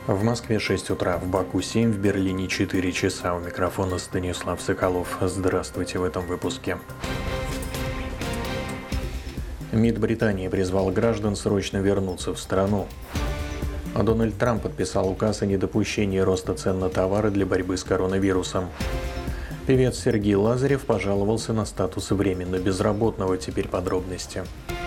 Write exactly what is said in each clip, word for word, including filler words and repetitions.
В Москве шесть утра, в Баку семь, в Берлине четыре часа. У микрофона Станислав Соколов. Здравствуйте в этом выпуске. МИД Британии призвал граждан срочно вернуться в страну. Дональд Трамп подписал указ о недопущении роста цен на товары для борьбы с коронавирусом. Певец Сергей Лазарев пожаловался на статус временно безработного. Теперь подробности.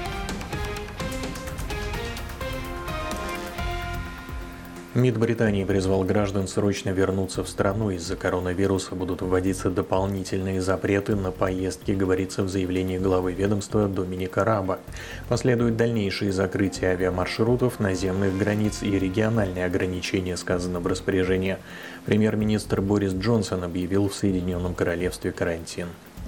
МИД Британии призвал граждан срочно вернуться в страну. Из-за коронавируса будут вводиться дополнительные запреты на поездки, говорится в заявлении главы ведомства Доминика Раба. Последуют дальнейшие закрытия авиамаршрутов, наземных границ и региональные ограничения, сказано в распоряжении. Премьер-министр Борис Джонсон объявил в Соединенном Королевстве карантин.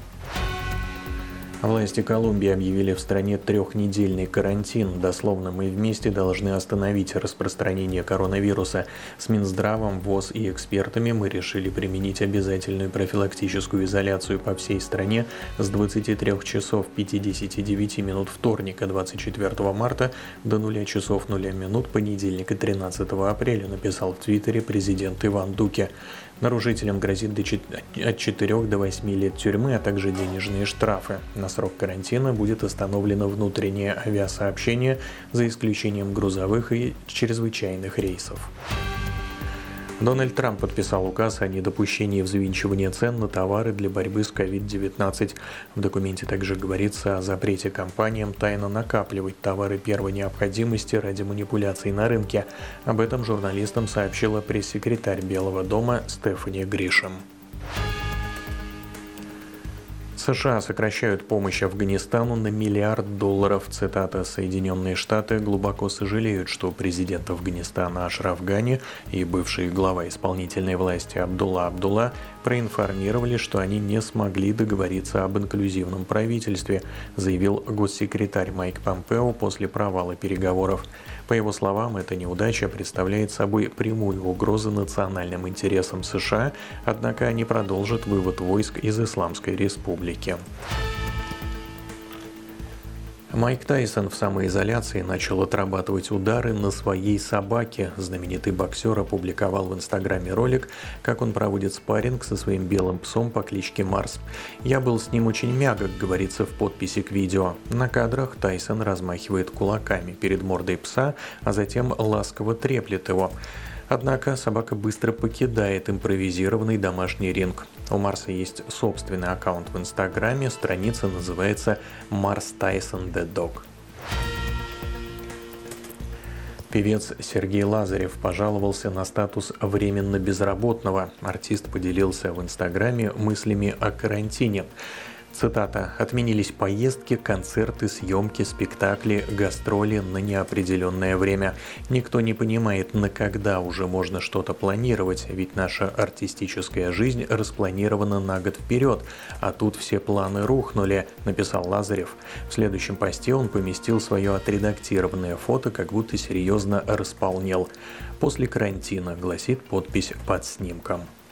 Власти Колумбии объявили в стране трехнедельный карантин. Дословно, мы вместе должны остановить распространение коронавируса. С Минздравом, ВОЗ и экспертами мы решили применить обязательную профилактическую изоляцию по всей стране с двадцати трёх часов пятидесяти девяти минут вторника двадцать четвёртого марта до нуля часов нуля минут понедельника тринадцатого апреля, написал в Твиттере президент Иван Дуке. Нарушителям грозит от четырёх до восьми лет тюрьмы, а также денежные штрафы. На срок карантина будет остановлено внутреннее авиасообщение за исключением грузовых и чрезвычайных рейсов. Дональд Трамп подписал указ о недопущении взвинчивания цен на товары для борьбы с ковид девятнадцать. В документе также говорится о запрете компаниям тайно накапливать товары первой необходимости ради манипуляций на рынке. Об этом журналистам сообщила пресс-секретарь Белого дома Стефани Гришэм. США сокращают помощь Афганистану на миллиард долларов. Цитата: «Соединенные Штаты глубоко сожалеют, что президент Афганистана Ашраф Гани и бывший глава исполнительной власти Абдулла Абдулла проинформировали, что они не смогли договориться об инклюзивном правительстве», заявил госсекретарь Майк Помпео после провала переговоров. По его словам, эта неудача представляет собой прямую угрозу национальным интересам США, однако они продолжат вывод войск из Исламской Республики. Майк Тайсон в самоизоляции начал отрабатывать удары на своей собаке. Знаменитый боксер опубликовал в Инстаграме ролик, как он проводит спарринг со своим белым псом по кличке Марс. «Я был с ним очень мягок», говорится в подписи к видео. На кадрах Тайсон размахивает кулаками перед мордой пса, а затем ласково треплет его. Однако собака быстро покидает импровизированный домашний ринг. У Марса есть собственный аккаунт в Инстаграме, страница называется «Марс Тайсон The Dog». Певец Сергей Лазарев пожаловался на статус временно безработного. Артист поделился в Инстаграме мыслями о карантине. Цитата: «Отменились поездки, концерты, съемки, спектакли, гастроли на неопределенное время. Никто не понимает, на когда уже можно что-то планировать, ведь наша артистическая жизнь распланирована на год вперед, а тут все планы рухнули», написал Лазарев. В следующем посте он поместил свое отредактированное фото, как будто серьезно располнел. «После карантина», гласит подпись под снимком.